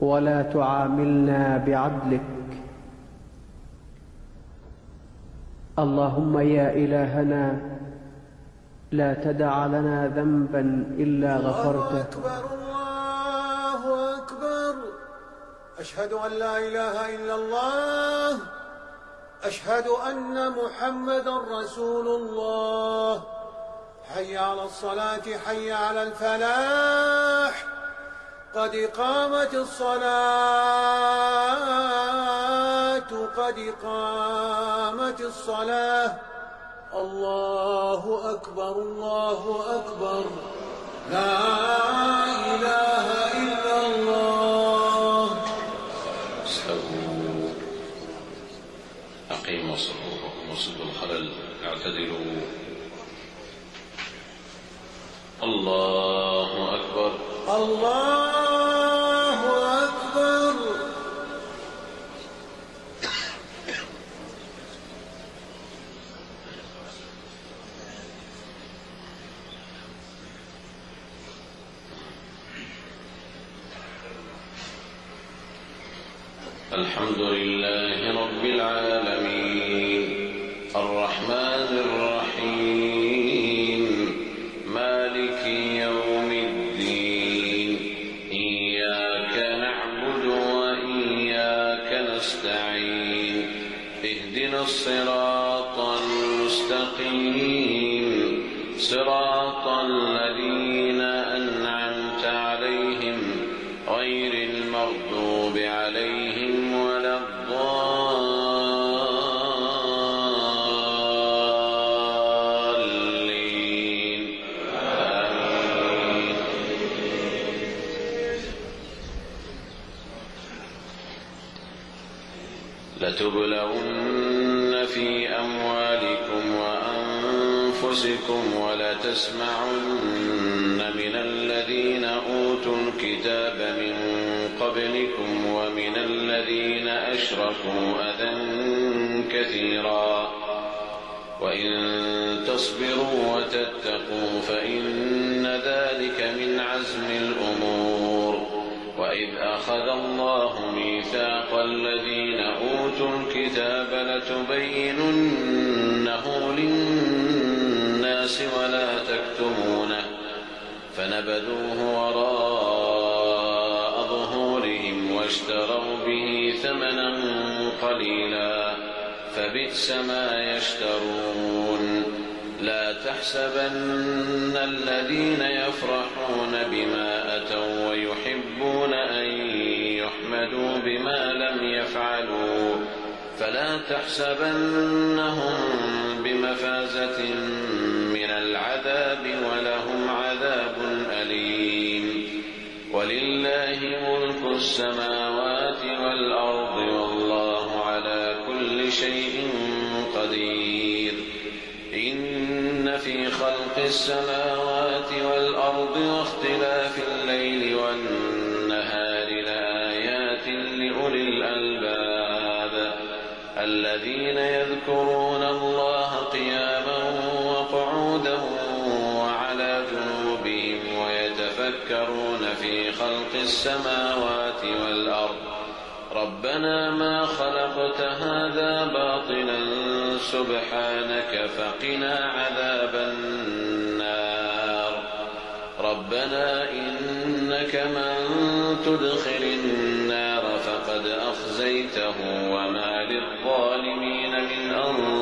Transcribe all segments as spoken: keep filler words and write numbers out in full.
ولا تعاملنا بعدلك. اللهم يا إلهنا لا تدع لنا ذنبا إلا غفرته. الله أكبر الله أكبر. أشهد أن لا إله إلا الله. أشهد أن محمدا رسول الله. حي على الصلاة حي على الفلاح. قد قامت الصلاة قد قامت الصلاة. الله أكبر الله أكبر. لا إله إلا الله. استووا أقيموا صفوفكم وسدوا الخلل اعتدلوا. الله أكبر الله أكبر. الحمد لله رب العالمين الرحمن الرحيم مالك يوم الدين. إياك نعبد وإياك نستعين. اهدنا الصراط المستقيم صراط الذين أنعمت عليهم غير المغضوب عليهم ولا الضالين. آمين. لتبلون في أموالكم وأنفسكم ولتسمعن من الذين أوتوا الكتاب من قبلكم ومن الذين أشركوا أذى كثيرا وإن تصبروا وتتقوا فإن ذلك من عزم الأمور. وإذ أخذ الله ميثاق الذين أوتوا الكتاب لتبيننه للناس ولا تكتمونه فنبذوه وراء ظهورهم واشتروا به ثمنا قليلا فبئس ما يشترون. لا تحسبن الذين يفرحون بما أتوا ويحبون أن يحمدوا بما لم يفعلوا فلا تحسبنهم بمفازة من العذاب ولهم عذاب أليم. ولله ملك السماوات والأرض والله على كل شيء قدير. إن في خلق السماوات والأرض واختلاف الليل والنهار لآيات لأولي الألباب الذين يذكرون الله قياما وقعودا وعلى جنوبهم ويتفكرون في خلق السماوات والأرض ربنا ما خلقت هذا باطلا سبحانك فقنا عذاب النار. ربنا إنك من تدخل النار فقد أخزيته وما للظالمين من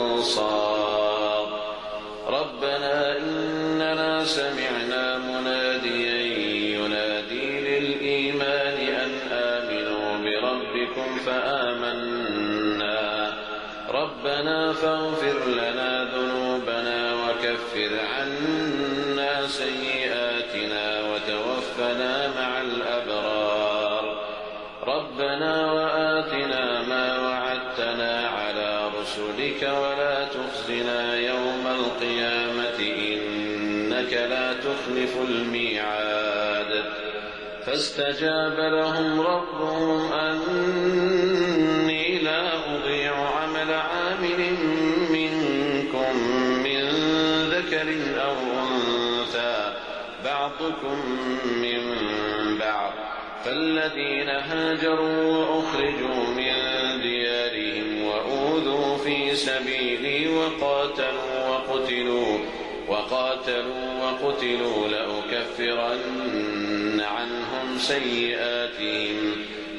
أنصار. ربنا إننا سمعنا مناديا ينادي للإيمان أن آمنوا بربكم فآمنا. ربنا فاغفر لنا ذنوبنا وكفر عنا سيئاتنا وتوفنا مع الأبرار. ربنا وآتنا ما وعدتنا على رسلك ولا تخزنا يوم القيامة إنك لا تخلف الميعاد. فاستجاب لهم ربهم أني لا أضيع عمل عامل منكم من ذكر أو أنثى بعضكم من بعض فالذين هاجروا وأخرجوا من ديارهم وأوذوا في سبيلي وقاتلوا وقتلوا وقاتلوا وقتلوا لأكفرن عنهم سيئاتهم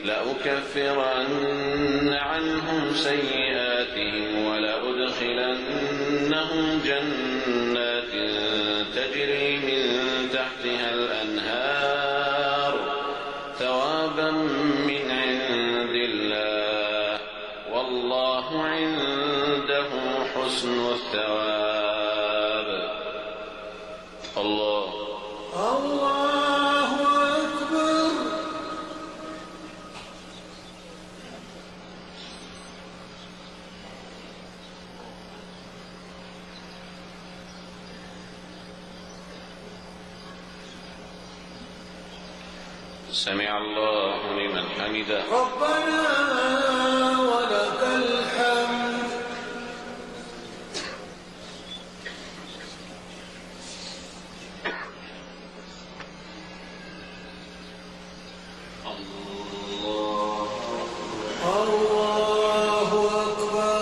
لأكفرن عنهم سيئاتهم ولأدخلنهم جنات تجري من تحتها الأنهار ثوابا من عند الله والله عنده حسن الثواب. الله الله أكبر. سمع الله لمن حمده. ربنا ولك الحمد. الله أكبر.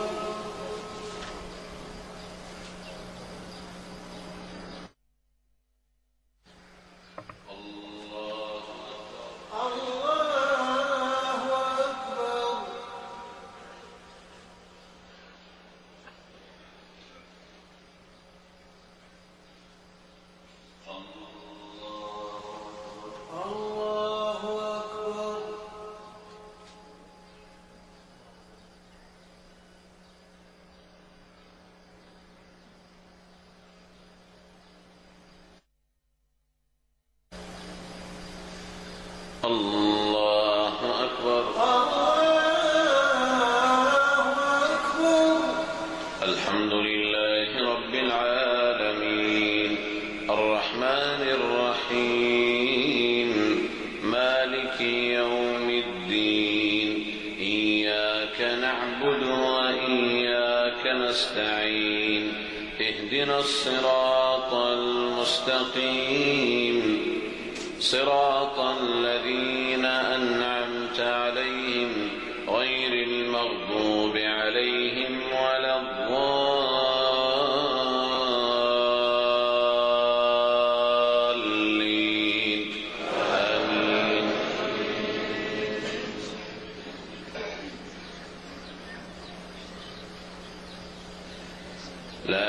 الله أكبر. الله أكبر. الحمد لله رب العالمين الرحمن الرحيم مالك يوم الدين إياك نعبد وإياك نستعين اهدنا الصراط المستقيم صراط الذين أنعمت عليهم غير المغضوب عليهم ولا الضالين آمين. لا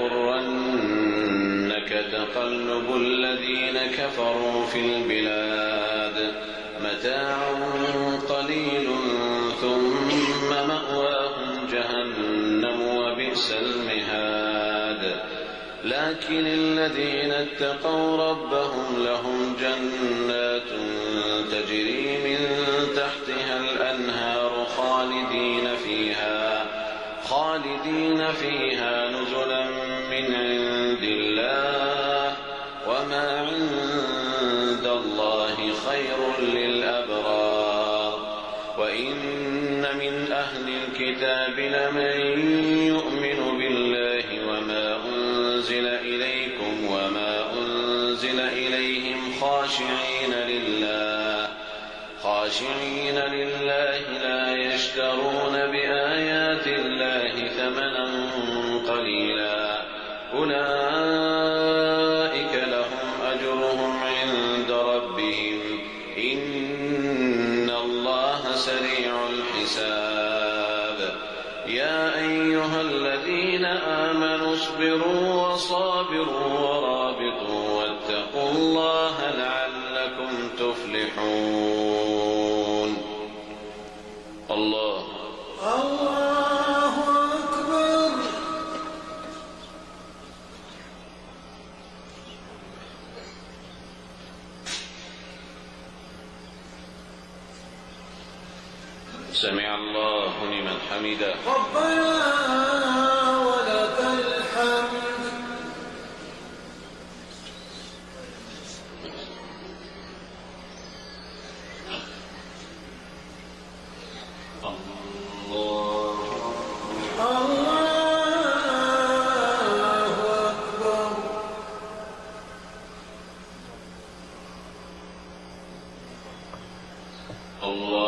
يغرنك تقلب الذين كفروا في البلاد متاع قليل ثم مأواهم جهنم وبئس المهاد. لكن الذين اتقوا ربهم لهم جنات تجري من تحتها الأنهار خالدين فيها خالدين فيها نزلا من عند الله وما عند الله خير للأبرار. وإن من أهل الكتاب لمن يؤمن بالله وما أنزل إليكم وما أنزل إليهم خاشعين لله خاشعين لله لا يشترون بآيات الله ثمنا قليلا أولئك لهم أجرهم عند ربهم إن الله سريع الحساب. يا أيها الذين آمنوا اصبروا وصابروا ورابطوا واتقوا الله لعلكم تفلحون. الله الله أكبر. سمع الله لمن حمده. ربنا ولك الحمد. الله أكبر. الله